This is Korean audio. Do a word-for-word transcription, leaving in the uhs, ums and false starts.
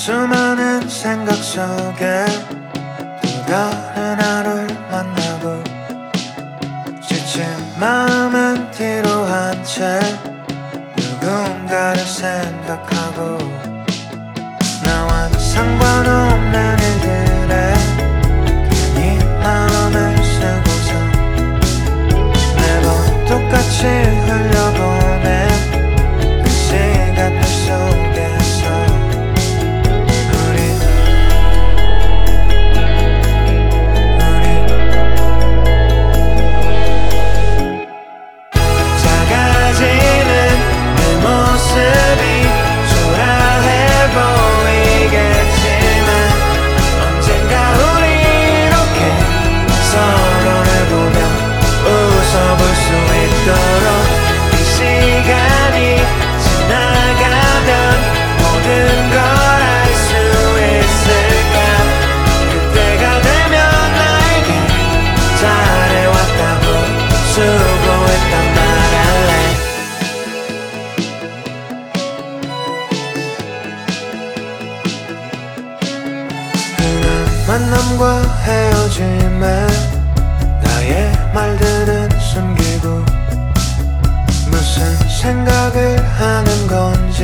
수많은 생각 속에 또 다른 하루를 만나고 지친 마음은 뒤로 한 채 누군가를 생각하고 나와 상관없는 일들에 괜히 마음을 쓰고서 매번 똑같이 흘려보낸 그 시간들 속에서 우리 우리 작아지는 내 모습이 초라해 보이겠지만 언젠가 우리 이렇게 서로를 보며 웃어볼 수 있도록 이 시간이 지나가면 모든 걸 알 수 있을까. 그때가 되면 나에게 잘해왔다고 수고했단 말할래. 흔한 만남과 헤어짐에 나의 말들은 숨기고 무슨 생각을 하는 건지